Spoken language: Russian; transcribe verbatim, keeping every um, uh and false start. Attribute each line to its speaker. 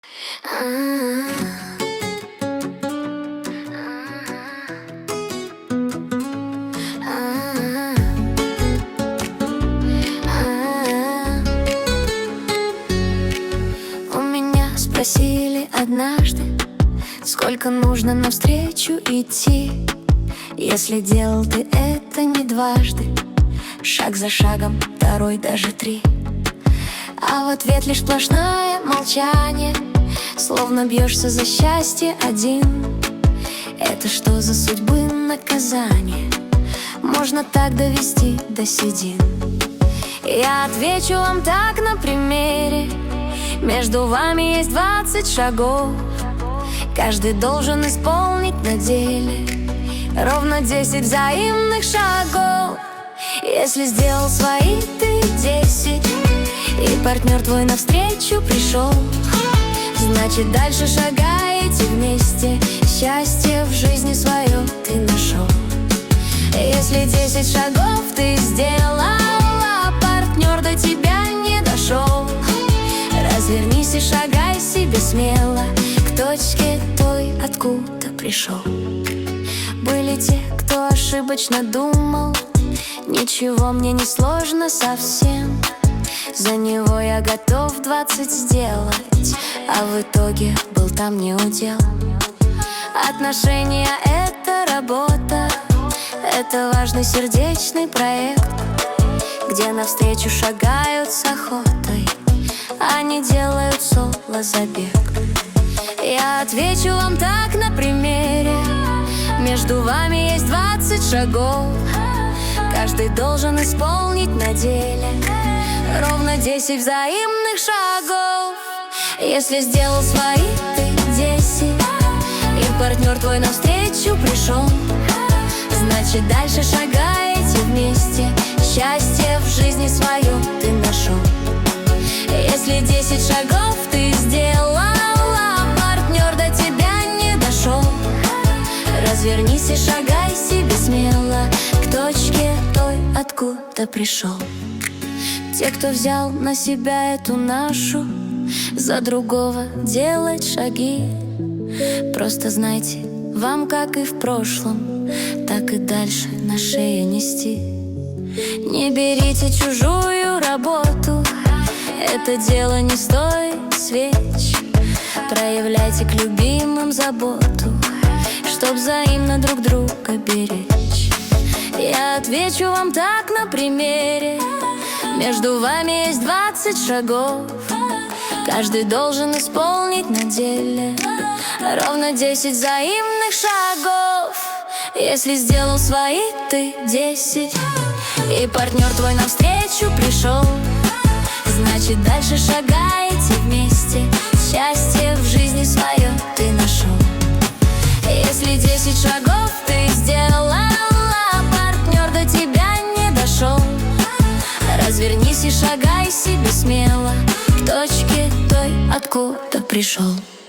Speaker 1: У меня спросили однажды, сколько нужно навстречу идти. Если делал ты это не дважды, шаг за шагом, второй, даже три. А в ответ лишь сплошное молчание, словно бьешься за счастье один. Это что за судьбы наказание? Можно так довести до седин. Я отвечу вам так на примере: между вами есть двадцать шагов. Каждый должен исполнить на деле ровно десять взаимных шагов. Если сделал свои ты десять, и партнер твой навстречу пришел, значит, дальше шагаете вместе, счастье в жизни свое ты нашел. Если десять шагов ты сделал, а партнер до тебя не дошел, развернись и шагай себе смело к точке той, откуда пришел. Были те, кто ошибочно думал: ничего мне не сложно совсем, за него я готов двадцать сделать, а в итоге был там не удел. Отношения — это работа, это важный сердечный проект, где навстречу шагают с охотой, а не делают соло-забег. Я отвечу вам так на примере: между вами есть двадцать шагов. Каждый должен исполнить на деле ровно десять взаимных шагов. Если сделал свои ты десять, и партнер твой навстречу пришел, значит, дальше шагаете вместе, счастье в жизни свое ты нашел. Если десять шагов ты сделал, а партнер до тебя не дошел, развернись и шагай себе смело к точке той, откуда пришел. Те, кто взял на себя эту ношу, за другого делать шаги, просто знайте, вам, как и в прошлом, так и дальше на шее нести. Не берите чужую работу, это дело не стоит свеч. Проявляйте к любимым заботу, чтоб взаимно друг друга беречь. Я отвечу вам так на примере: между вами есть двадцать шагов. Каждый должен исполнить на деле ровно десять взаимных шагов. Если сделал свои ты десять, и партнер твой навстречу пришел, значит, дальше шагаете вместе, счастье в жизни свое ты нашел. Если десять шагов ты сделал, а партнер до тебя не дошел, развернись и шагай себе смело к точке той, откуда пришел.